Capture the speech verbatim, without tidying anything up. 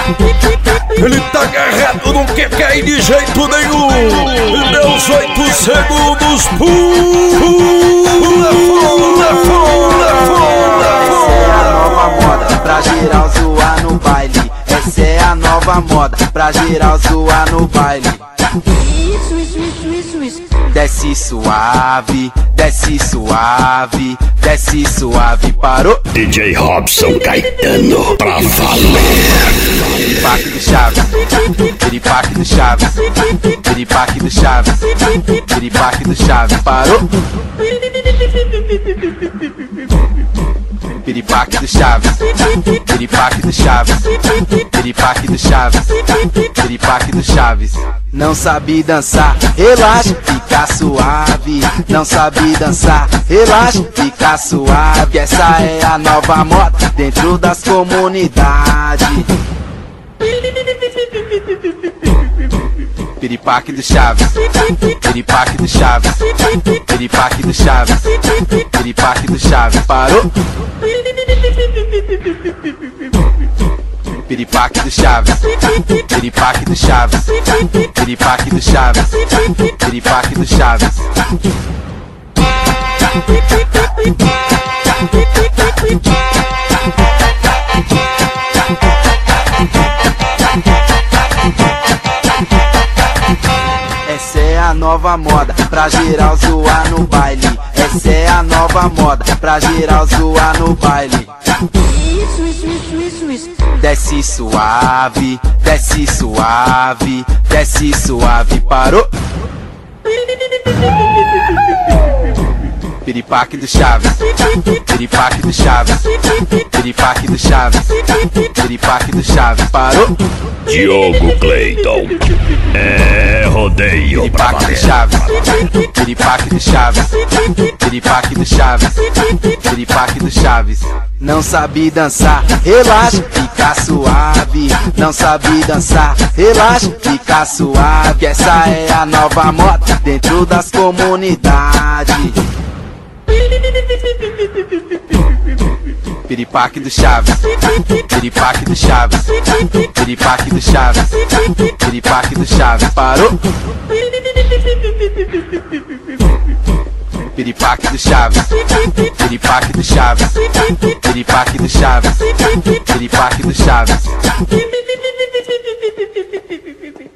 Ele tá agarrado, não quer cair de jeito nenhum. Meus oito segundos, pula fora, fora, fora. Essa é a nova moda pra geral zoar no baile. Essa é a nova moda pra geral zoar no baile. Isso, isso, isso, isso, isso. Desce suave, desce suave, desce suave, parou. D J Robson Caetano pra valer. Piripaque do Chaves, piripaque do Chaves, piripaque do Chaves, piripaque do Chaves, parou. Piripaque do Chaves, piripaque do Chaves, piripaque do Chaves, piripaque do Chaves. Não sabe dançar, relaxa, fica suave. Não sabe dançar, relaxa, fica suave. Essa é a nova moda dentro das comunidades. Piripaque do Chaves, piripaque do Chaves, piripaque do Chaves, piripaque do Chaves, parou. Piripaque do Chaves, piripaque do Chaves, piripaque do Chaves, piripaque do Chaves. Essa é a nova moda pra geral zoar no baile. Essa é a nova moda pra geral zoar no baile. Isso, isso, isso, isso, isso. Desce suave, desce suave, desce suave, parou. Piripaque do Chaves, piripaque do Chaves, piripaque do Chaves, piripaque do Chaves, parou. Diogo Cleiton, é rodeio pra Piripaque do valer. Chaves, piripaque do Chaves, piripaque do Chaves, piripaque do Chaves. Não sabe dançar, relaxa, fica suave. Não sabe dançar, relaxa, fica suave. Essa é a nova moda dentro das comunidades. Piripaque do Chaves, piripaque do Chaves, piripaque do Chaves, piripaque do Chaves, parou. Piripaque do Chaves, piripaque do Chaves, piripaque do Chaves, piripaque do Chaves.